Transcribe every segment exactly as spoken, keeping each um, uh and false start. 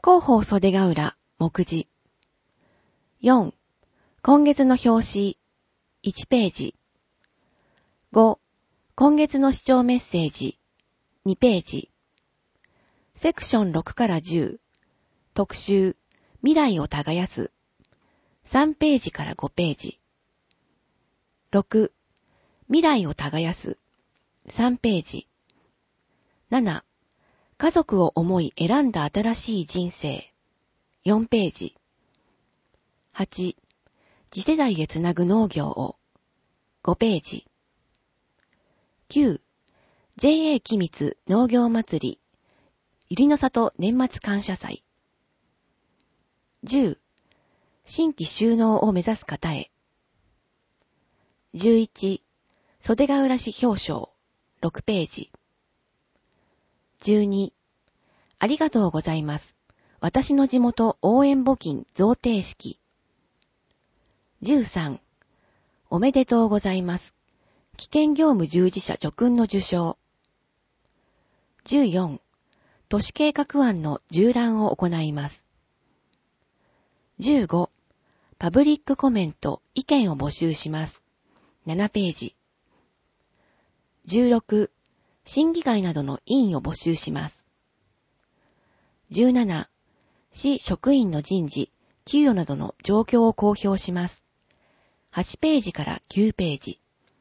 広報袖ヶ浦、目次。よん、今月の表紙、いちページ。ご、今月の視聴メッセージ、にページ。セクションろくからじゅう、特集、未来を耕す、さんページからごページ。ろく、未来を耕す、さんページ。なな、家族を思い選んだ新しい人生、よんページ。はち、次世代へつなぐ農業を、ごページ。きゅう、ジェーエー 機密農業祭り、ゆりの里年末感謝祭。じゅう、新規収納を目指す方へ。じゅういち、袖ヶ浦市表彰、ろくページ。じゅうに、ありがとうございます。私の地元応援募金贈呈式。じゅうさん、おめでとうございます。危険業務従事者叙勲の受賞。じゅうよん、都市計画案の縦覧を行います。じゅうご、パブリックコメント、意見を募集します。ななページ。じゅうろく、審議会などの委員を募集します。じゅうなな、市職員の人事、給与などの状況を公表します。はちページからきゅうページ。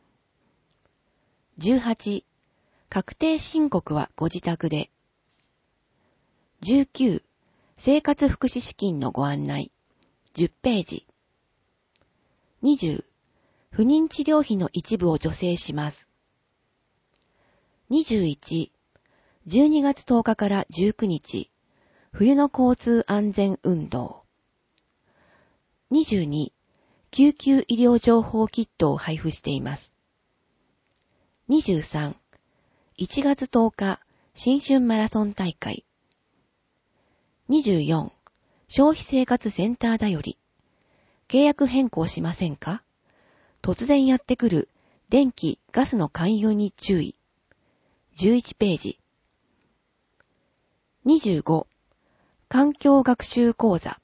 じゅうはち、確定申告はご自宅で。じゅうきゅう、生活福祉資金のご案内。じゅっページ。にじゅう、不妊治療費の一部を助成します。にじゅういち、じゅうにがつとおかからじゅうくにち、冬の交通安全運動。にじゅうに、救急医療情報キットを配布しています。にじゅうさん、いちがつとおか、新春マラソン大会。にじゅうよん、消費生活センターだより。契約変更しませんか？突然やってくる電気・ガスの勧誘に注意。じゅういちページ。にじゅうご、環境学習講座。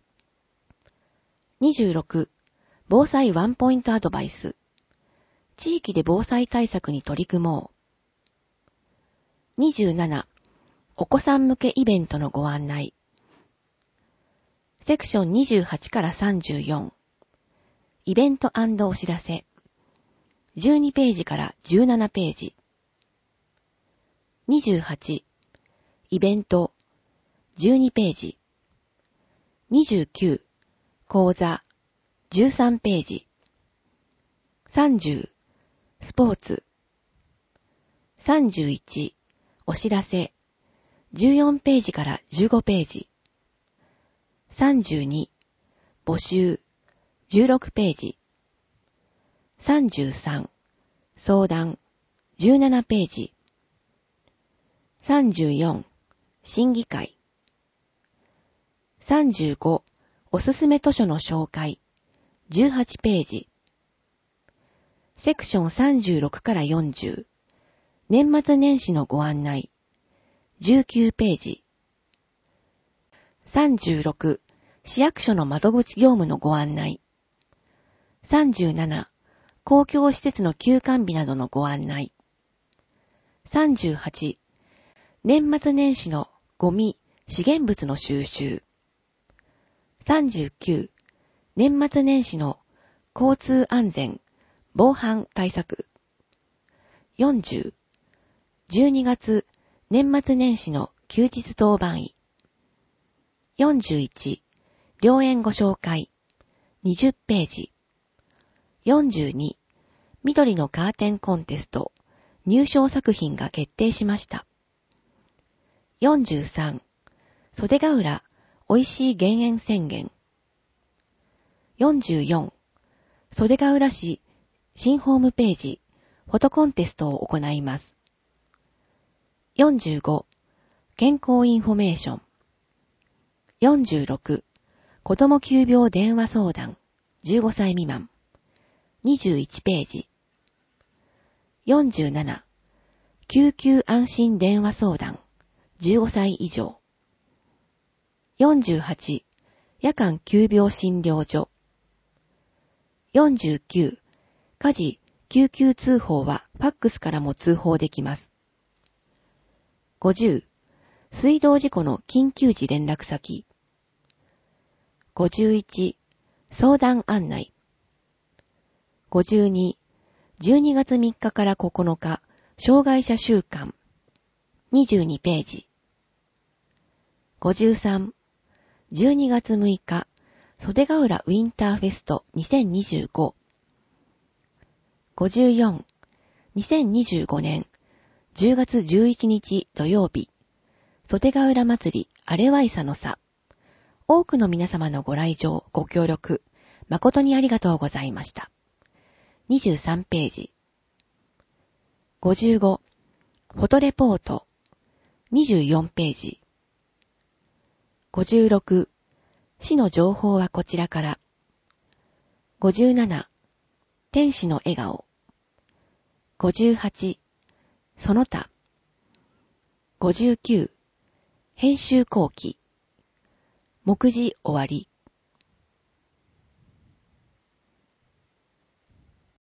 にじゅうろく、防災ワンポイントアドバイス。地域で防災対策に取り組もう。にじゅうなな、お子さん向けイベントのご案内。セクションにじゅうはちからさんじゅうよん、イベント&お知らせ。じゅうにページからじゅうななページ。にじゅうはち、イベント、じゅうにページ。にじゅうきゅう、講座、じゅうさんページ。さんじゅう、スポーツ。さんじゅういち、お知らせ、じゅうよんページからじゅうごページ。さんじゅうに、募集、じゅうろくページ。さんじゅうさん、相談、じゅうななページ。さんじゅうよん、審議会。さんじゅうご、おすすめ図書の紹介、じゅうはちページ。セクションさんじゅうろくからよんじゅう、年末年始のご案内、じゅうきゅうページ。さんじゅうろく、市役所の窓口業務のご案内。さんじゅうなな、公共施設の休館日などのご案内。さんじゅうはち、年末年始のゴミ、資源物の収集。さんじゅうきゅう、年末年始の交通安全、防犯対策。よんじゅう、じゅうにがつ年末年始の休日当番医。よんじゅういち、良縁ご紹介、にじゅっページ。よんじゅうに、緑のカーテンコンテスト、入賞作品が決定しました。よんじゅうさん、袖ヶ浦、おいしい減塩宣言。よんじゅうよん、袖ヶ浦市、新ホームページ、フォトコンテストを行います。よんじゅうご、健康インフォメーション。よんじゅうろく、子ども急病電話相談、じゅうごさい未満。にじゅういちページ。よんじゅうなな、救急安心電話相談、じゅうごさい以上。 よんじゅうはち、夜間急病診療所。よんじゅうきゅう、火事、救急通報はファックスからも通報できます。ごじゅう、水道事故の緊急時連絡先。ごじゅういち、相談案内。ごじゅうに、じゅうにがつみっかからここのか、障害者週間。にじゅうにページ。ごじゅうさん、じゅうにがつむいか、袖ヶ浦ウィンターフェストにせんにじゅうご。ごじゅうよん、にせんにじゅうごねんじゅうがつじゅういちにち土曜日、袖ヶ浦祭りあれはいさのさ。多くの皆様のご来場、ご協力、誠にありがとうございました。にじゅうさんページ。ごじゅうご、フォトレポート。にじゅうよんページ。ごじゅうろく、市の情報はこちらから。ごじゅうなな、天使の笑顔。ごじゅうはち、その他。ごじゅうきゅう、編集後期。目次終わり。